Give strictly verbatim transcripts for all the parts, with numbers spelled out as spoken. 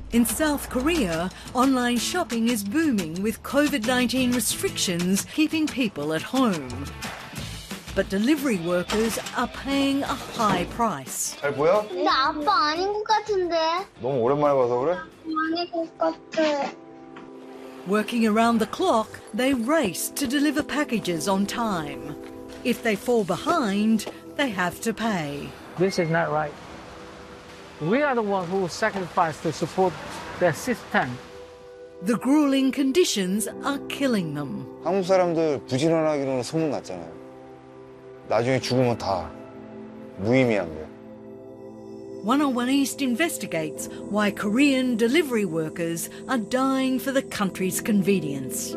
In South Korea, online shopping is booming with COVID nineteen restrictions keeping people at home. But delivery workers are paying a high price. 잘 보여? 나 아빠 아닌 것 같은데. 너무 오랜만에 봐서 그래? 아닌 것 같아. Working around the clock, they race to deliver packages on time. If they fall behind, they have to pay. This is not right. We are the ones who sacrifice to support the system. The grueling conditions are killing them. 한국 사람들 부지런하기로는 소문났잖아요. 나중에 죽으면 다 무의미한 거예요. one oh one East investigates why Korean delivery workers are dying for the country's convenience.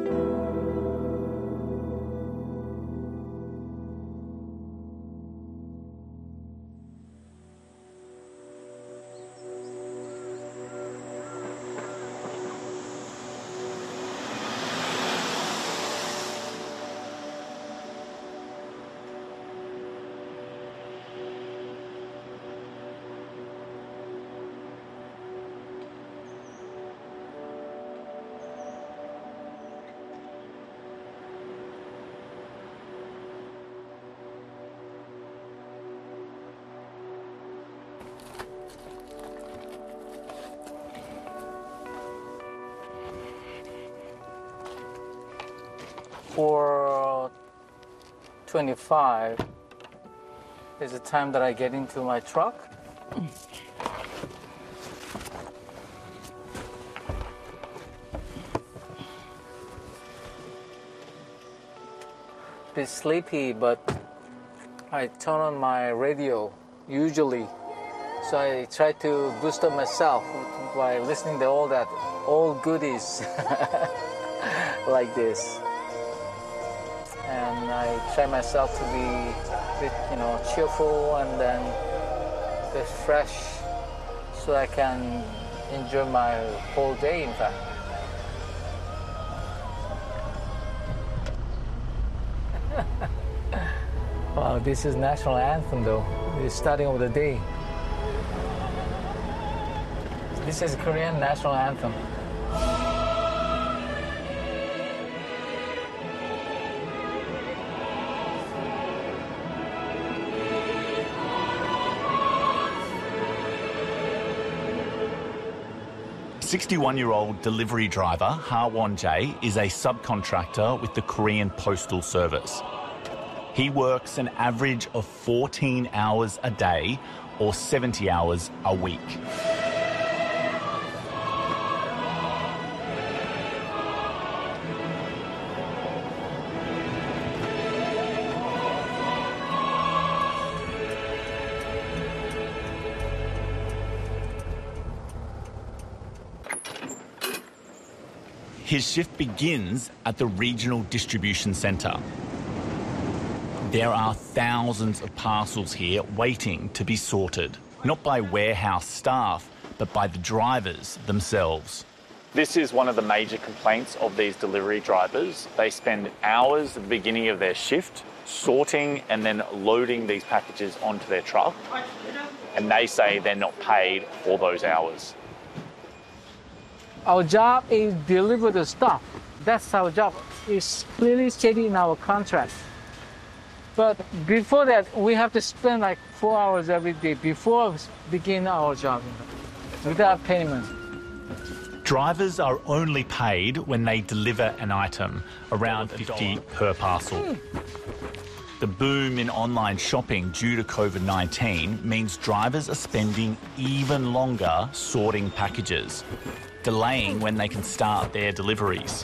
four twenty-five is the time that I get into my truck. Bit sleepy, but I turn on my radio usually, so I try to boost up myself by listening to all that old goodies like this. And I try myself to be a bit, you know, cheerful and then a bit fresh so I can enjoy my whole day, in fact. Wow, this is national anthem though. It's starting of the day. This is Korean national anthem. sixty-one-year-old delivery driver Ha Won-jae is a subcontractor with the Korean Postal Service. He works an average of fourteen hours a day or seventy hours a week. His shift begins at the regional distribution centre. There are thousands of parcels here waiting to be sorted, not by warehouse staff, but by the drivers themselves. This is one of the major complaints of these delivery drivers. They spend hours at the beginning of their shift sorting and then loading these packages onto their truck, and they say they're not paid for those hours. Our job is deliver the stuff. That's our job. It's clearly stated in our contract. But before that, we have to spend like four hours every day before we begin our job without payment. Drivers are only paid when they deliver an item, around fifty per parcel. The boom in online shopping due to COVID nineteen means drivers are spending even longer sorting packages, delaying when they can start their deliveries.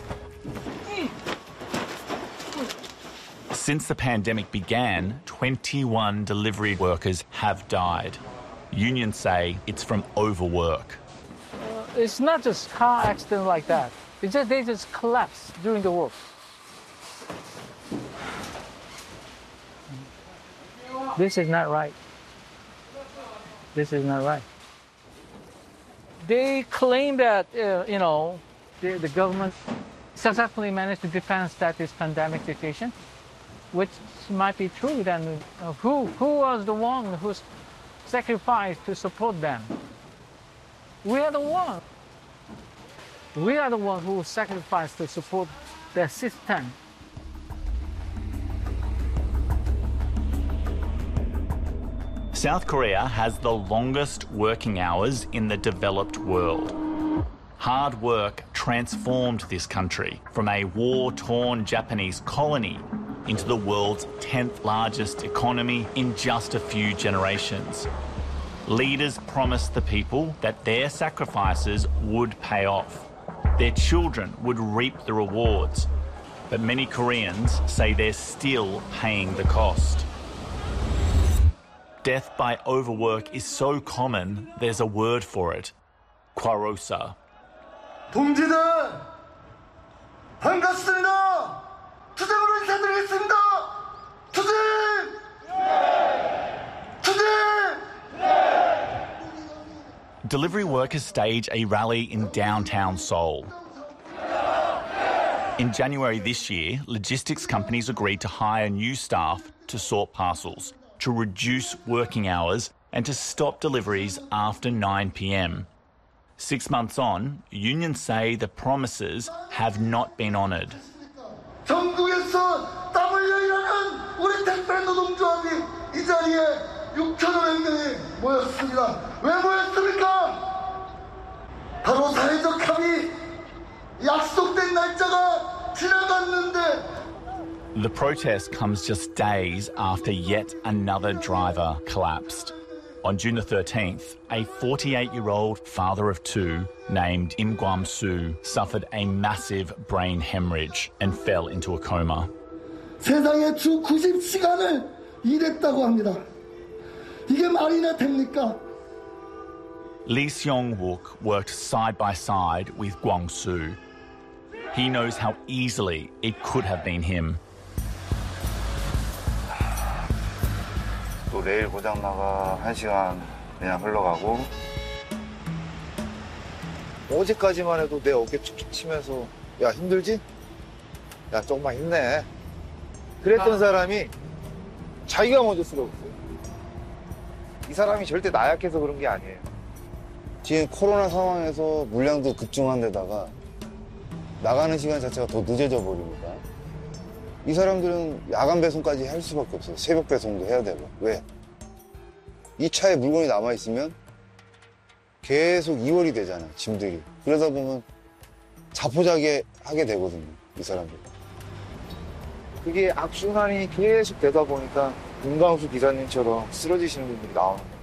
Since the pandemic began, twenty-one delivery workers have died. Unions say it's from overwork. Uh, it's not just car accident like that. It's just they just collapse during the work. This is not right. This is not right. They claim that, uh, you know, the, the government successfully managed to defend that this pandemic situation, which might be true. Then uh, who, who was the one who sacrificed to support them? We are the one. We are the ones who sacrifice to support their system. South Korea has the longest working hours in the developed world. Hard work transformed this country from a war-torn Japanese colony into the world's tenth largest economy in just a few generations. Leaders promised the people that their sacrifices would pay off. Their children would reap the rewards. But many Koreans say they're still paying the cost. Death by overwork is so common, there's a word for it. 과로사. 동지들, 반갑습니다. 투쟁으로 인사드리겠습니다. 투쟁! 투쟁! Delivery workers stage a rally in downtown Seoul. In January this year, logistics companies agreed to hire new staff to sort parcels, to reduce working hours and to stop deliveries after nine p m. Six months on, unions say the promises have not been honoured. 전국에서 땀을 흘리는 우리 택배 노동조합이 이 자리에 육천오백 명이 모였습니다. 왜 모였습니까? 바로 사회적 합의, 약속된 날짜가 지나갔는데. The protest comes just days after yet another driver collapsed. On June the thirteenth, a forty-eight-year-old father of two named Im Gwam-soo suffered a massive brain hemorrhage and fell into a coma. 세상에 주 구십 시간을 일했다고 합니다. 이게 말이나 됩니까? Lee Seong-wook worked side by side with Gwang-soo. He knows how easily it could have been him. 또 레일 고장 나가 한 시간 그냥 흘러가고 어제까지만 해도 내 어깨 툭툭 치면서 야 힘들지? 야 조금만 힘내 그랬던 사람이 자기가 먼저 쓰러졌어요. 이 사람이 절대 나약해서 그런 게 아니에요. 지금 코로나 상황에서 물량도 급증한 데다가 나가는 시간 자체가 더 늦어져 버리니까 이 사람들은 야간 배송까지 할 수밖에 없어요. 새벽 배송도 해야 되고. 왜? 이 차에 물건이 남아있으면 계속 이월이 되잖아요. 짐들이. 그러다 보면 자포자기 하게 되거든요. 이 사람들. 그게 악순환이 계속 되다 보니까 금강수 기사님처럼 쓰러지시는 분들이 나오는 거예요.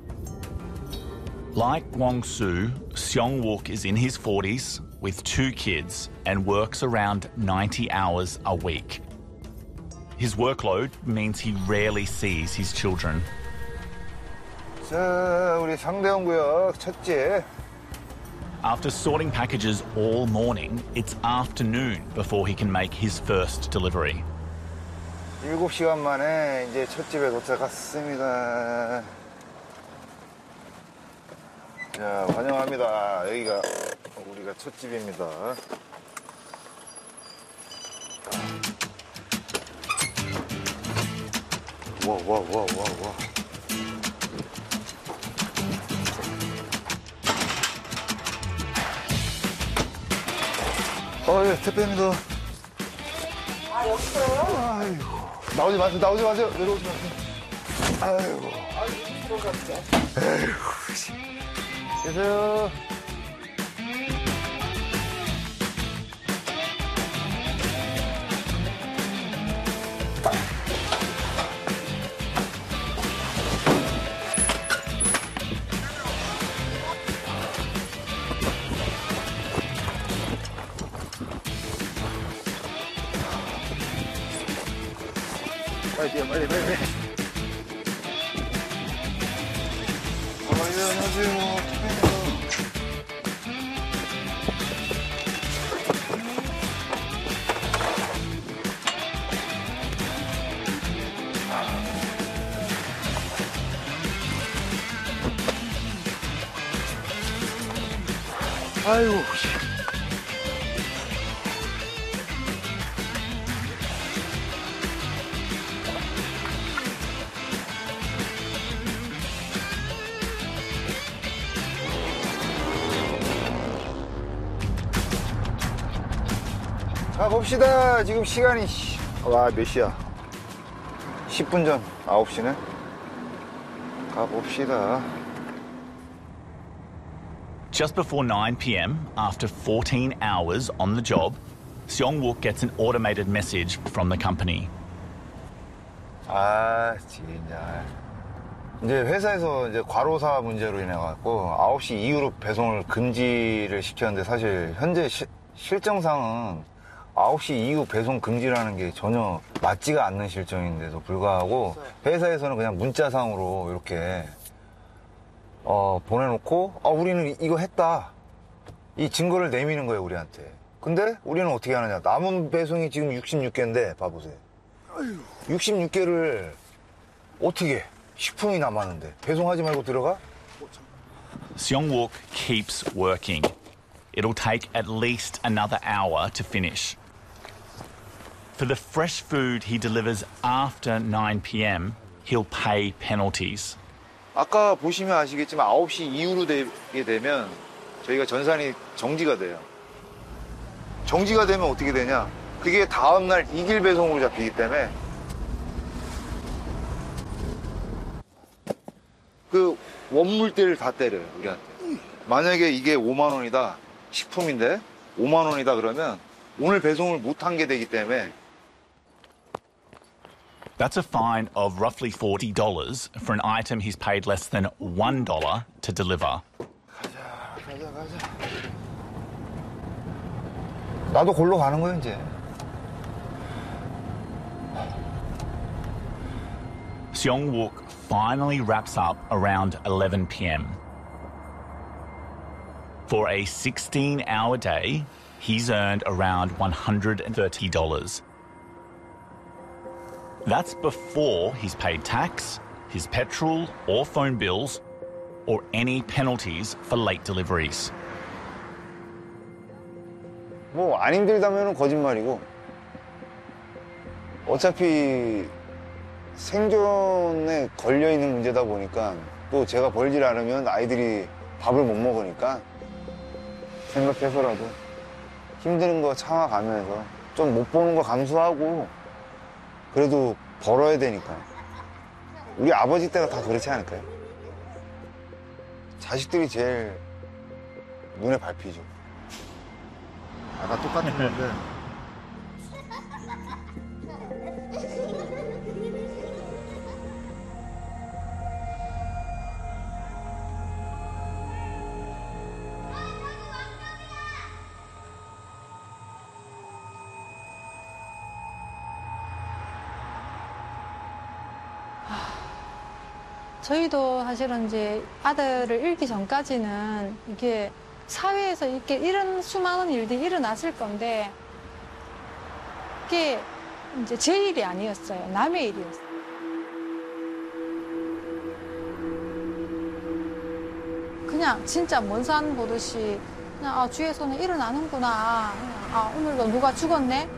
Like Gwang-soo, Seong-wook is in his forties with two kids and works around ninety hours a week. His workload means he rarely sees his children. 자, 우리 상대원구역 첫째. After sorting packages all morning, it's afternoon before he can make his first delivery. 일곱 시간 만에 이제 첫 집에 도착했습니다. 자, 환영합니다. 여기가 우리가 첫 집입니다. 와, 와, 와, 와, 와. 어, 예, 택배입니다. 아, 여기서요? 아이고. 나오지 마세요, 나오지 마세요. 내려오지 마세요. 아이고. 아이고, 들어갔죠. 아이고. 계세요. 빨리 뛰어, 빨리, 빨리, 빨리. 어, 예, 안녕하세요. 아이고. 자, 봅시다. 지금 시간이, 와, 몇 시야? 십 분 전, 아홉 시네. 가봅시다. Just before nine p.m, after fourteen hours on the job, Seong-wook gets an automated message from the company. 아, 진짜. 이제 회사에서 이제 과로사 문제로 인해갖고 아홉 시 이후로 배송을 금지를 시켰는데 사실 현재 시, 실정상은 아홉 시 이후 배송 금지라는 게 전혀 맞지가 않는 실정인데도 불구하고 회사에서는 그냥 문자상으로 이렇게 어, 보내놓고 아, 우리는 이거 했다. 이 증거를 내미는 거예요, 우리한테. 근데 우리는 어떻게 하느냐. 남은 배송이 지금 육십육 개인데 봐보세요. 육십육 개를 어떻게 식품이 남았는데 배송하지 말고 들어가? Seong-wook keeps working. It'll take at least another hour to finish. For the fresh food he delivers after nine p.m, he'll pay penalties. 아까 보시면 아시겠지만 아홉 시 이후로 되게 되면 저희가 전산이 정지가 돼요. 정지가 되면 어떻게 되냐? 그게 다음날 이 길 배송으로 잡히기 때문에 그 원물대를 다 때려요, 우리한테. 만약에 이게 오만 원이다, 식품인데 오만 원이다 그러면 오늘 배송을 못한 게 되기 때문에 That's a fine of roughly forty dollars for an item he's paid less than one dollar to deliver. 가자, 가자, 가자. 나도 골로 가는 거야, 이제. Seong-wook finally wraps up around eleven p.m. For a sixteen hour day, he's earned around one hundred thirty dollars. That's before he's paid tax, his petrol or phone bills, or any penalties for late deliveries. 뭐 안 힘들다면 거짓말이고 어차피 생존에 걸려있는 문제다 보니까 또 제가 벌질 않으면 아이들이 밥을 못 먹으니까 생각해서라도 힘든 거 참아가면서 좀 못 보는 거 감수하고 그래도 벌어야 되니까. 우리 아버지 때가 다 그렇지 않을까요? 자식들이 제일 눈에 밟히죠. 아까 똑같은 건데. 저희도 사실은 이제 아들을 잃기 전까지는 이게 사회에서 이렇게 이런 수많은 일들이 일어났을 건데 이게 이제 제 일이 아니었어요. 남의 일이었어요. 그냥 진짜 먼 산 보듯이 그냥 아, 주위에서는 일어나는구나. 아, 오늘도 누가 죽었네?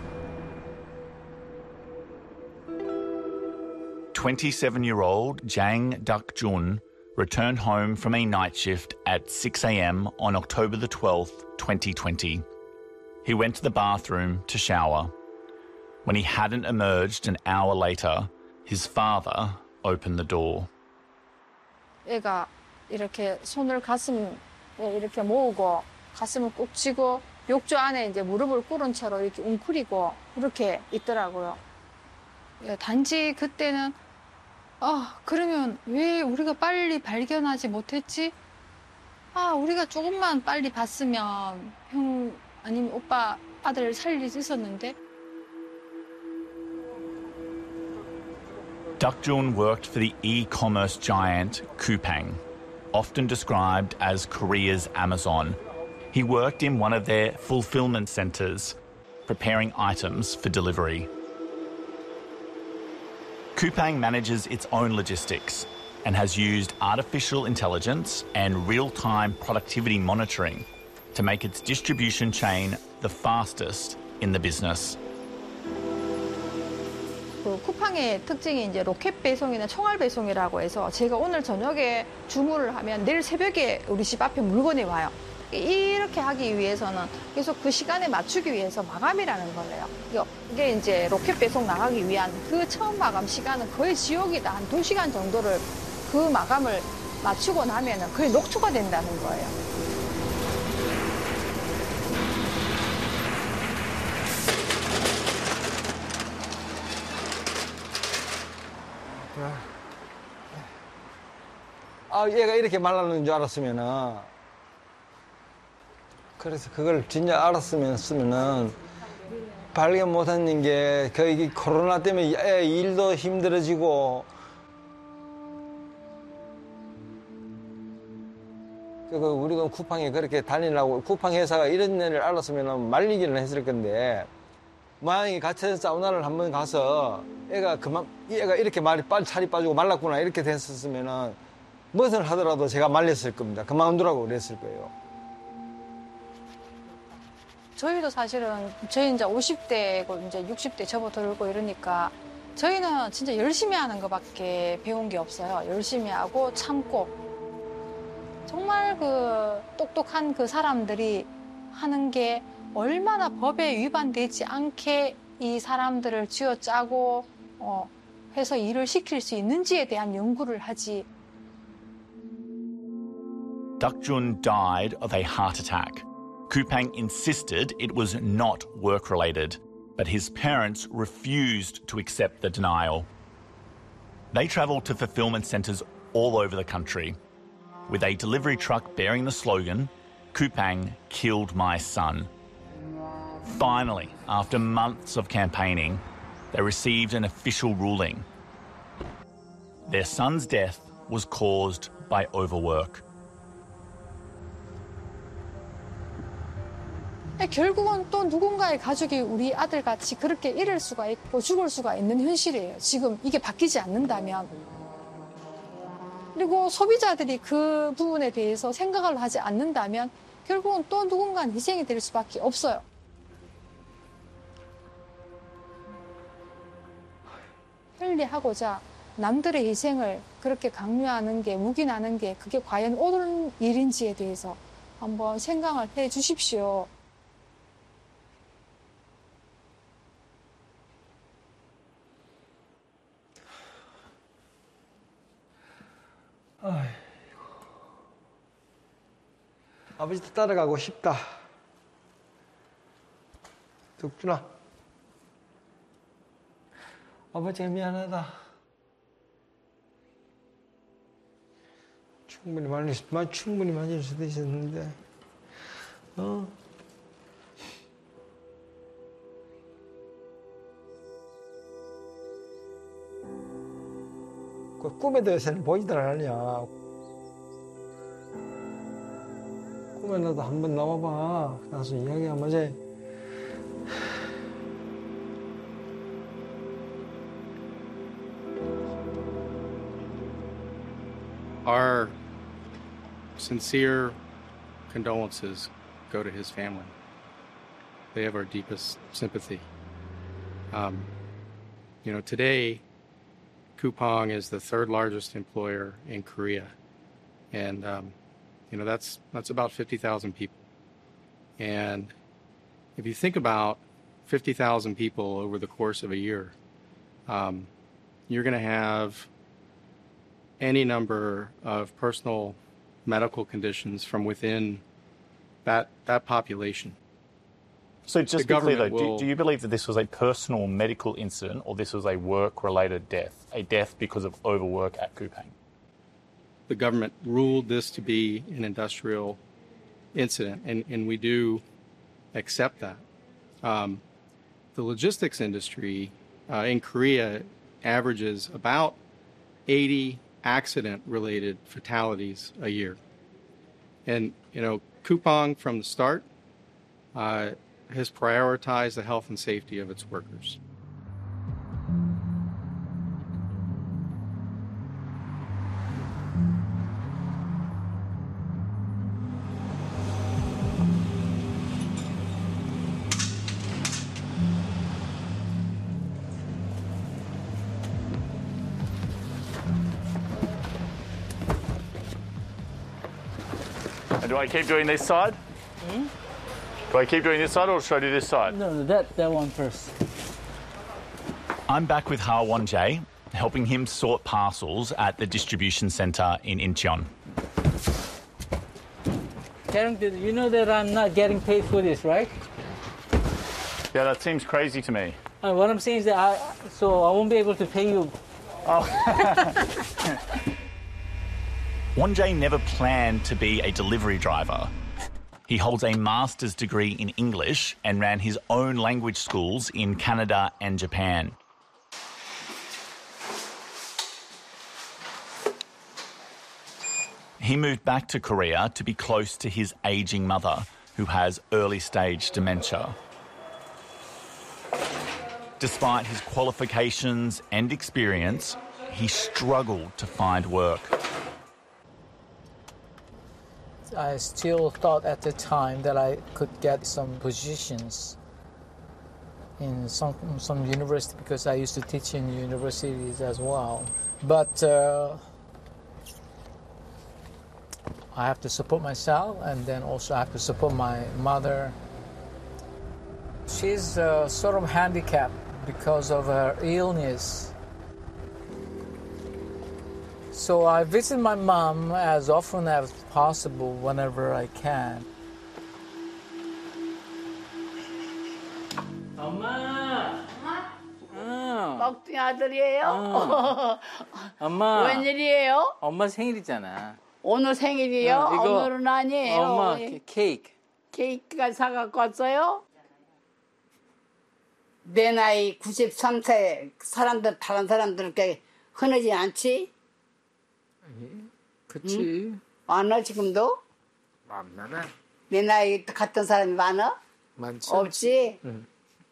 twenty-seven-year-old Jang Duk-jun returned home from a night shift at six a.m. on October the twelfth, twenty twenty. He went to the bathroom to shower. When he hadn't emerged an hour later, his father opened the door. 애가 이렇게 손을 가슴에 이렇게 모으고 가슴을 꾹 쥐고 욕조 안에 이제 무릎을 꿇은 채로 이렇게 웅크리고 이렇게 있더라고요. 단지 그때는 아, 그러면 왜 우리가 빨리 발견하지 못했지? 아, 우리가 조금만 빨리 봤으면 형 아니면 오빠 아들 살릴 수 있었는데. Duk-jun worked for the e-commerce giant Coupang, often described as Korea's Amazon. He worked in one of their fulfillment centers, preparing items for delivery. Coupang manages its own logistics and has used artificial intelligence and real-time productivity monitoring to make its distribution chain the fastest in the business. 그 쿠팡의 특징이 이제 로켓 배송이나 총알 배송이라고 해서 제가 오늘 저녁에 주문을 하면 내일 새벽에 우리 집 앞에 물건이 와요. 이렇게 하기 위해서는 계속 그 시간에 맞추기 위해서 마감이라는 거예요. 이게 이제 로켓 배송 나가기 위한 그 처음 마감 시간은 거의 지옥이다. 한 두 시간 정도를 그 마감을 맞추고 나면은 거의 녹초가 된다는 거예요. 아, 얘가 이렇게 말라는 줄 알았으면은, 그래서 그걸 진짜 알았으면 쓰면은, 발견 못한 게, 그, 코로나 때문에 애 일도 힘들어지고, 그, 우리가 쿠팡에 그렇게 다니려고, 쿠팡 회사가 이런 일을 알았으면은 말리기는 했을 건데, 모양이 갇혀서 사우나를 한번 가서, 애가 그만, 애가 이렇게 말이 빨리 살이 빠지고 말랐구나, 이렇게 됐었으면은, 무엇을 하더라도 제가 말렸을 겁니다. 그만두라고 그랬을 거예요. 저희도 사실은 저희 이제 오십 대고 이제 육십 대 접어들고 이러니까 저희는 진짜 열심히 하는 것밖에 배운 게 없어요. 열심히 하고 참고 정말 그 똑똑한 그 사람들이 하는 게 얼마나 법에 위반되지 않게 이 사람들을 쥐어짜고 어, 해서 일을 시킬 수 있는지에 대한 연구를 하지. Duc Jun died of a heart attack. Kupang insisted it was not work-related, but his parents refused to accept the denial. They travelled to fulfilment centres all over the country. With a delivery truck bearing the slogan, Kupang killed my son. Finally, after months of campaigning, they received an official ruling. Their son's death was caused by overwork. 결국은 또 누군가의 가족이 우리 아들같이 그렇게 잃을 수가 있고 죽을 수가 있는 현실이에요. 지금 이게 바뀌지 않는다면. 그리고 소비자들이 그 부분에 대해서 생각을 하지 않는다면 결국은 또 누군가는 희생이 될 수밖에 없어요. 편리하고자 남들의 희생을 그렇게 강요하는 게, 묵인하는 게 그게 과연 옳은 일인지에 대해서 한번 생각을 해 주십시오. 아이고. 아버지 따라가고 싶다. 덕준아. 아버지가 미안하다. 충분히 말릴 수, 충분히 맞을 수도 있었는데, 어? 그 꿈에도 요새는 보이들 않냐. 꿈에라도 한번 나와봐. 나서 이야기 한번 해. Our sincere condolences go to his family. They have our deepest sympathy. Um, you know, today, Coupang is the third largest employer in Korea. And, um, you know, that's, that's about fifty thousand people. And if you think about fifty thousand people over the course of a year, um, you're going to have any number of personal medical conditions from within that, that population. So just be clear though, will, do, do you believe that this was a personal medical incident or this was a work-related death, a death because of overwork at Coupang? The government ruled this to be an industrial incident, and, and we do accept that. Um, the logistics industry uh, in Korea averages about eighty accident-related fatalities a year. And, you know, Coupang from the start uh, has prioritized the health and safety of its workers. And do I keep doing this side? Hmm? Do I keep doing this side or should I do this side? No, no, that, that one first. I'm back with Ha Won-jae, helping him sort parcels at the distribution centre in Incheon. Karen, you know that I'm not getting paid for this, right? Yeah, that seems crazy to me. Uh, what I'm saying is that I, so I won't be able to pay you. Oh. Won-jae never planned to be a delivery driver. He holds a master's degree in English and ran his own language schools in Canada and Japan. He moved back to Korea to be close to his ageing mother, who has early-stage dementia. Despite his qualifications and experience, he struggled to find work. I still thought at the time that I could get some positions in some some university because I used to teach in universities as well. But uh, I have to support myself, and then also I have to support my mother. She's uh, sort of handicapped because of her illness. So I visit my mom as often as possible whenever I can. 엄마! 응. 막둥이 아들이에요? 어. 엄마. 웬일이에요? 엄마 생일이잖아. 오늘 생일이요? 어, 이거 오늘은 아니에요. 엄마 예. 케이크. 케이크까지 사갖고 왔어요? 내 나이 구십삼 세 사람들, 다른 사람들께 흔하지 않지? 그치. 응? 많아, 지금도? 많나? 내 나이 같은 사람이 많아? 많지. 없지? 응.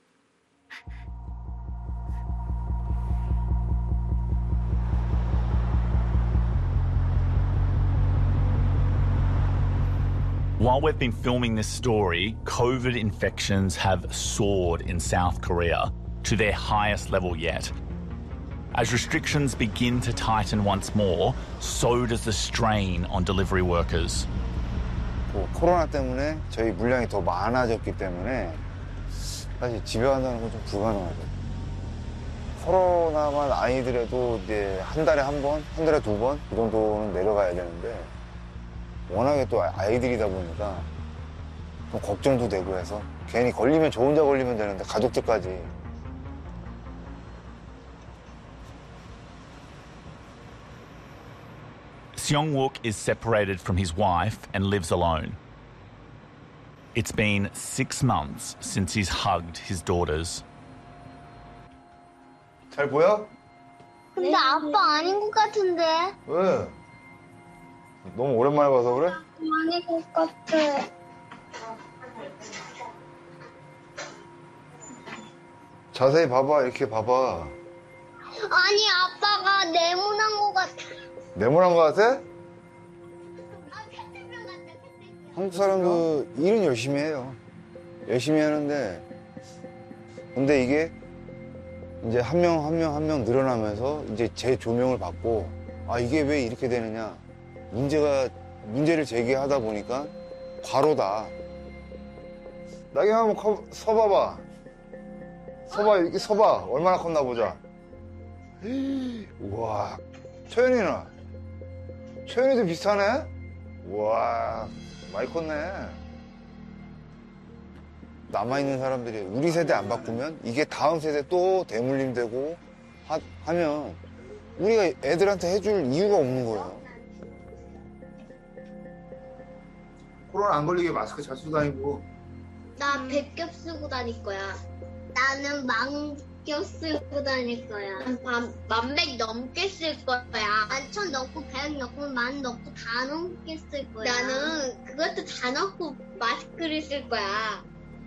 While we've been filming this story, COVID infections have soared in South Korea to their highest level yet. As restrictions begin to tighten once more, so does the strain on delivery workers. 코로나 때문에 저희 물량이 더 많아졌기 때문에 사실 집에 간다는 건 좀 불가능하죠. 코로나만 아니더라도 이제 한 달에 한 번, 한 달에 두 번 그 정도는 내려가야 되는데 워낙에 또 아이들이다 보니까 좀 걱정도 되고 해서 괜히 걸리면 저 혼자 걸리면 되는데 가족들까지. Seong-wook is separated from his wife and lives alone. It's been six months since he's hugged his daughters. 잘 보여? 근데 아빠 아닌 것 같은데? 왜? 너무 오랜만에 봐서 그래? 아닌 것 같아. 자세히 봐봐, 이렇게 봐봐. 아니, 아빠가 네모난 것 같아. 네모난 것 같아? 한국 사람도 일은 열심히 해요. 열심히 하는데 근데 이게 이제 한 명 한 명 한 명 늘어나면서 이제 재조명을 받고 아 이게 왜 이렇게 되느냐 문제가 문제를 제기하다 보니까 과로다. 나경이 한번 커, 서봐봐. 서봐 이렇게 서봐 얼마나 컸나 보자. 우와 초연이는 초연이도 비슷하네. 우와 많이 컸네. 남아있는 사람들이 우리 세대 안 바꾸면 이게 다음 세대 또 대물림되고 하, 하면 우리가 애들한테 해줄 이유가 없는 거예요. 코로나 안 걸리게 마스크 잘 쓰고 다니고. 나 백겹 쓰고 다닐 거야. 나는 만겹 쓰고 다닐 거야. 만, 만백 넘게 쓸 거야. 만천 넣고 백 넣고 만 넣고 다 넘게 쓸 거야. 나는 그것도 다 넣고 마스크를 쓸 거야.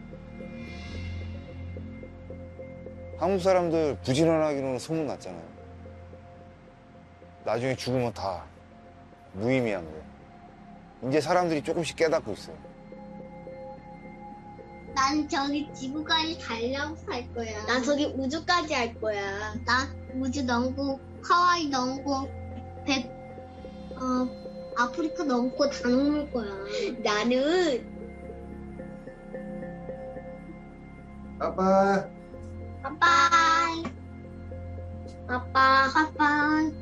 한국 사람들 부지런하기로는 소문났잖아요. 나중에 죽으면 다 무의미한 거. 이제 사람들이 조금씩 깨닫고 있어요. 난 저기 지구까지 달려고 살 거야. 난 저기 우주까지 할 거야. 난 우주 넘고 하와이 넘고 백, 어, 아프리카 넘고 다 넘을 거야. 나는 아빠. 아빠. 아빠. 아빠.